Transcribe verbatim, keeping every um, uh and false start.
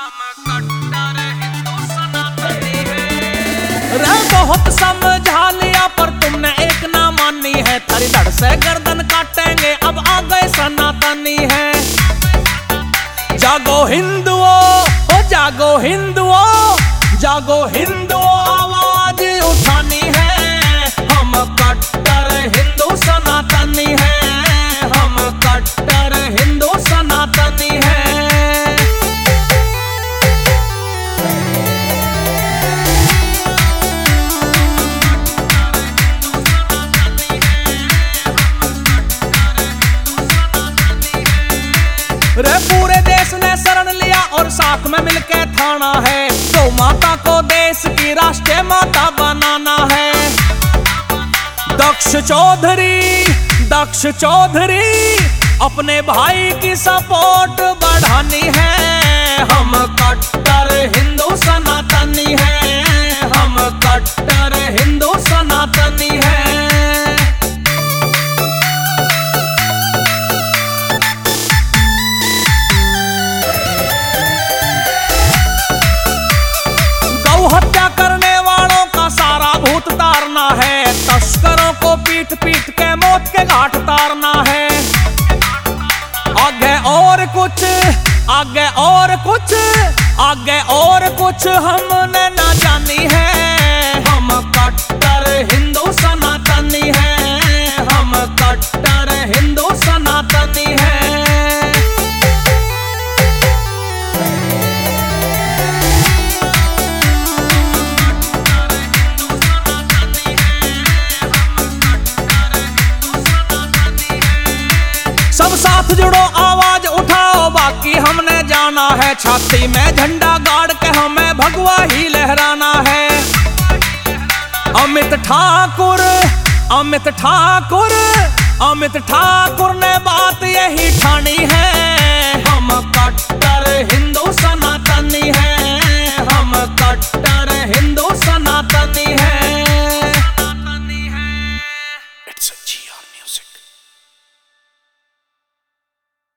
रे बहुत समझा लिया पर तुमने एक ना मानी है। तेरी धड़ से गर्दन काटेंगे अब आ गए सनातनी है। जागो हिंदुओं, ओ जागो हिंदुओं, जागो हिंदुओं, आवाज उठानी है। हम कट्टर हिंदू सनातनी है, हम कट्टर हिंदू सनातनी है। रे पूरे देश ने शरण लिया और साथ में मिलके थाना है। तो माता को देश की राष्ट्रीय माता बनाना है। दक्ष चौधरी, दक्ष चौधरी, अपने भाई की सपोर्ट बढ़ानी है। हम कट्टर हिंदू सनातनी है, हम कट्टर हिंदू सनातनी है। हत्या करने वालों का सारा भूत तारना है। तस्करों को पीट पीट के मौत के घाट तारना है। आगे और कुछ, आगे और कुछ, आगे और कुछ हमने ना जानी है। हम कट्टर हिंदू सनातनी है, हम कट्टर हिंदू सनातनी है। सब साथ जुड़ो, आवाज उठाओ, बाकी हमने जाना है। छाती में झंडा गाड़ के हमें भगवा ही लहराना है। अमित ठाकुर, अमित ठाकुर, अमित ठाकुर ने बात यही ठानी है।